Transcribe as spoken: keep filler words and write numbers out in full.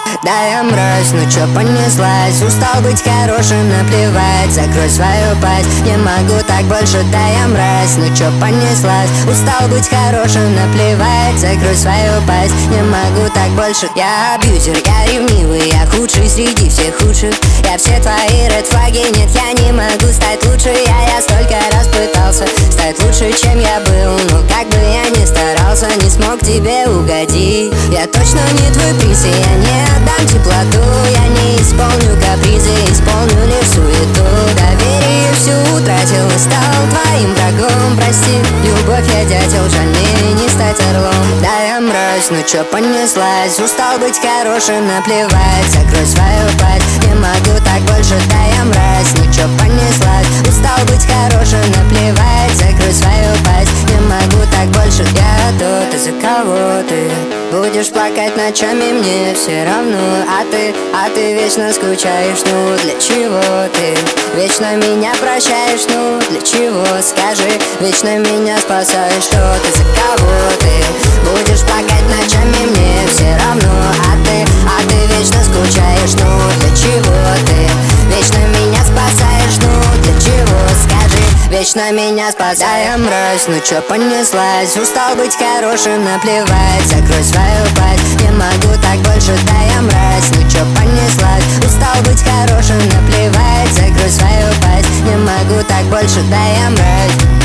Да я мразь, ну чё понеслась? Устал быть хорошим, наплевать. Закрой свою пасть, не могу так больше. Да я мразь, ну чё понеслась? Устал быть хорошим, наплевать. Закрой свою пасть, не могу так больше. Я абьюзер, я ревнивый, я худший среди всех худших. Я все твои ред флаги, нет, я не могу стать лучше. Я, я столько раз пытался стать лучше, чем я был. Но как бы я ни старался, не смог тебе угодить. Я точно не твой принц, и я не отдам теплоту. Я не исполню капризы, исполню лишь суету. Доверие всю утратил и стал твоим врагом. Прости, любовь я дятел, жаль мне не стать орлом. Да я мразь, ну чё понеслась? Устал быть хорошим, наплевать. Закрой свою пасть, не могу так больше. Да я мразь, ну чё понеслась? Устал быть хорошим, наплевать. Закрой свою пасть, не могу так больше. Я тот, из-за кого ты будешь плакать ночами, мне все равно. А ты, а ты вечно скучаешь, ну для чего ты вечно меня прощаешь, ну для чего, скажи. Вечно меня спасаешь, что ты, за кого ты будешь плакать ночами, мне все равно. А ты, а ты вечно скучаешь, ну для чего ты вечно меня спасаешь, ну для чего, скажи. Вечно меня спасаешь. Да я мразь, ну чё понеслась? Устал быть хорошим, наплевать. Закрой свою пасть, не могу так больше. Да я мразь, ну чё понеслась? Устал быть хорошим, наплевать. Закрой свою пасть, не могу так больше. Да я мразь.